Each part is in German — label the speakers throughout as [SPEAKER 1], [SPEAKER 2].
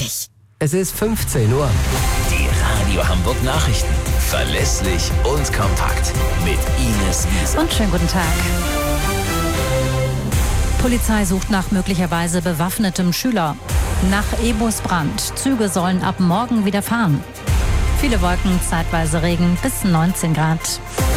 [SPEAKER 1] richtig.
[SPEAKER 2] Es ist 15 Uhr.
[SPEAKER 3] Die Radio Hamburg Nachrichten. Verlässlich und kompakt. Mit Ines Wiese.
[SPEAKER 4] Und schönen guten Tag. Polizei sucht nach möglicherweise bewaffnetem Schüler. Nach E-Bus-Brand. Züge sollen ab morgen wieder fahren. Viele Wolken, zeitweise Regen, bis 19 Grad.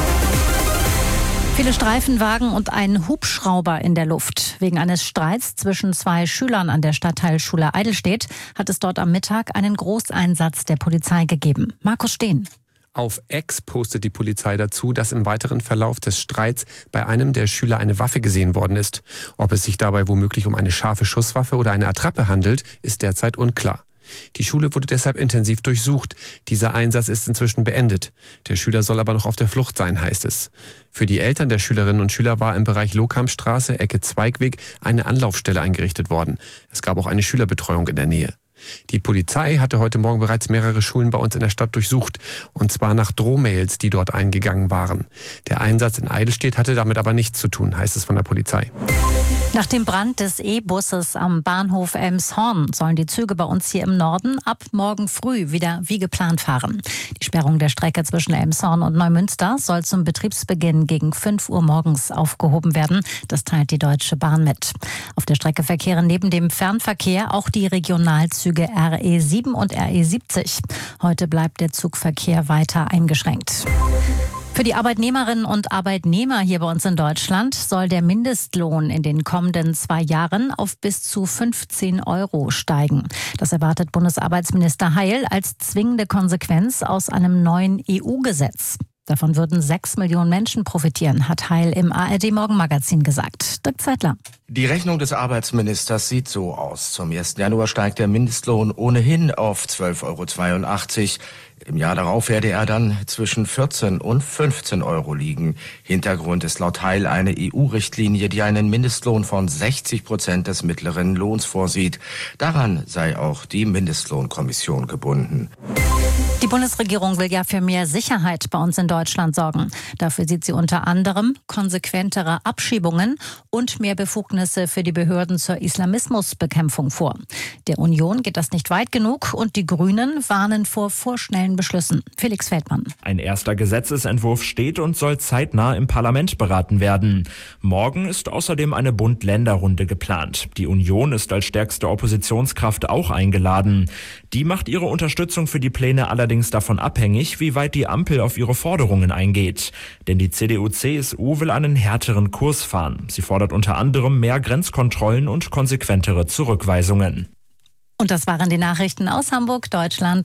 [SPEAKER 4] Viele Streifenwagen und ein Hubschrauber in der Luft. Wegen eines Streits zwischen zwei Schülern an der Stadtteilschule Eidelstedt hat es dort am Mittag einen Großeinsatz der Polizei gegeben. Markus Steen.
[SPEAKER 5] Auf X postet die Polizei dazu, dass im weiteren Verlauf des Streits bei einem der Schüler eine Waffe gesehen worden ist. Ob es sich dabei womöglich um eine scharfe Schusswaffe oder eine Attrappe handelt, ist derzeit unklar. Die Schule wurde deshalb intensiv durchsucht. Dieser Einsatz ist inzwischen beendet. Der Schüler soll aber noch auf der Flucht sein, heißt es. Für die Eltern der Schülerinnen und Schüler war im Bereich Lokampstraße, Ecke Zweigweg, eine Anlaufstelle eingerichtet worden. Es gab auch eine Schülerbetreuung in der Nähe. Die Polizei hatte heute Morgen bereits mehrere Schulen bei uns in der Stadt durchsucht, und zwar nach Drohmails, die dort eingegangen waren. Der Einsatz in Eidelstedt hatte damit aber nichts zu tun, heißt es von der Polizei.
[SPEAKER 4] Nach dem Brand des E-Busses am Bahnhof Elmshorn sollen die Züge bei uns hier im Norden ab morgen früh wieder wie geplant fahren. Die Sperrung der Strecke zwischen Elmshorn und Neumünster soll zum Betriebsbeginn gegen 5 Uhr morgens aufgehoben werden. Das teilt die Deutsche Bahn mit. Auf der Strecke verkehren neben dem Fernverkehr auch die Regionalzüge RE7 und RE70. Heute bleibt der Zugverkehr weiter eingeschränkt. Für die Arbeitnehmerinnen und Arbeitnehmer hier bei uns in Deutschland soll der Mindestlohn in den kommenden 2 Jahren auf bis zu 15 € steigen. Das erwartet Bundesarbeitsminister Heil als zwingende Konsequenz aus einem neuen EU-Gesetz. Davon würden 6 Millionen Menschen profitieren, hat Heil im ARD-Morgenmagazin gesagt. Dirk Zeitler.
[SPEAKER 6] Die Rechnung des Arbeitsministers sieht so aus. Zum 1. Januar steigt der Mindestlohn ohnehin auf 12,82 €. Im Jahr darauf werde er dann zwischen 14 und 15 € liegen. Hintergrund ist laut Heil eine EU-Richtlinie, die einen Mindestlohn von 60% des mittleren Lohns vorsieht. Daran sei auch die Mindestlohnkommission gebunden.
[SPEAKER 4] Die Bundesregierung will ja für mehr Sicherheit bei uns in Deutschland sorgen. Dafür sieht sie unter anderem konsequentere Abschiebungen und mehr Befugnisse für die Behörden zur Islamismusbekämpfung vor. Der Union geht das nicht weit genug und die Grünen warnen vor vorschnellen Beschlüssen. Felix Feldmann.
[SPEAKER 7] Ein erster Gesetzesentwurf steht und soll zeitnah im Parlament beraten werden. Morgen ist außerdem eine Bund-Länder-Runde geplant. Die Union ist als stärkste Oppositionskraft auch eingeladen. Die macht ihre Unterstützung für die Pläne allerdings davon abhängig, wie weit die Ampel auf ihre Forderungen eingeht. Denn die CDU-CSU will einen härteren Kurs fahren. Sie fordert unter anderem mehr Grenzkontrollen und konsequentere Zurückweisungen.
[SPEAKER 4] Und das waren die Nachrichten aus Hamburg, Deutschland